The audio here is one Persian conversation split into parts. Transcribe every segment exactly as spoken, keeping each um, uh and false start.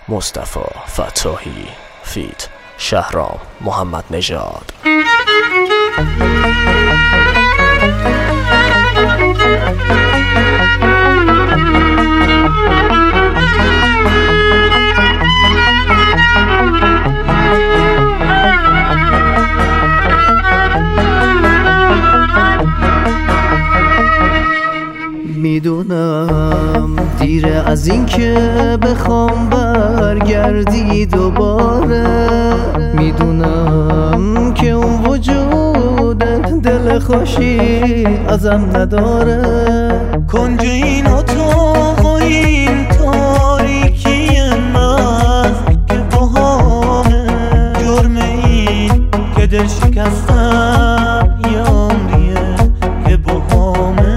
مصطفی فتاحی فیت شهرام محمد نژاد. میدونم دیره از این که بخوام برگردی دوباره، میدونم که اون وجودت دل خوشی ازم نداره. کنج این اتاق و این تاریکی من که باهامه، جرم این که دل شکستم یه عمریه که باهامه.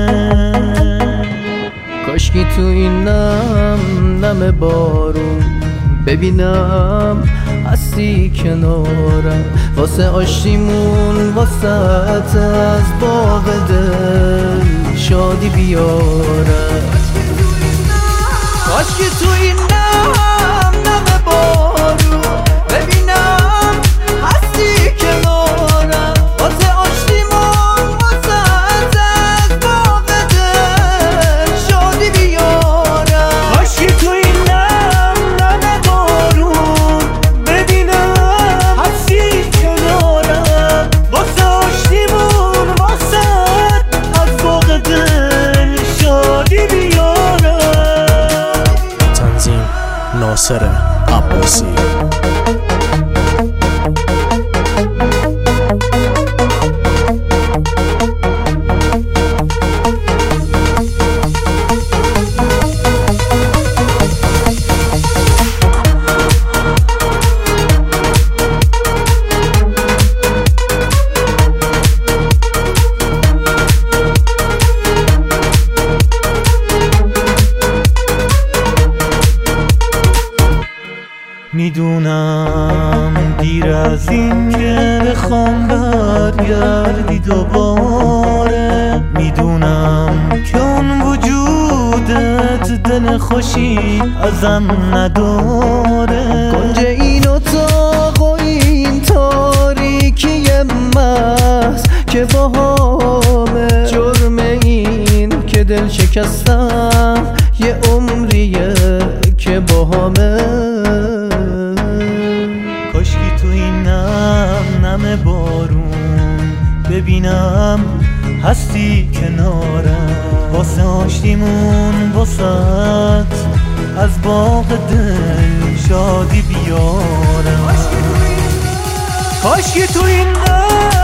کاشکی تو این نم نم بارون ببینم هستی کنارم، واسه آشتیمون واسه از باغ دل شادی بیارم. کاشکی تو این نم نم بارون ببینم هستی کنارم، واسه آشتیمون واسه از باغ دل شادی بیارم. کاشکی تو این نم نم بارون ببینم هستی کنارم، واسه آشتیمون واسه از باغ دل شادی بیارم. تنظیم ناصر عباسی. میدونم دیر از این که بخوام برگردی دوباره، میدونم که اون وجودت دل خوشی ازم نداره. کنج این اتاق و این تاریکی محض که باهامه، جرم این که دل شکستم یه عمریه که باهامه. کاشکی تو این نم نم بارون ببینم هستی کنارم، واسه آشتیمون واسه از باغ دل شادی بیارم. کاشکی تو این نم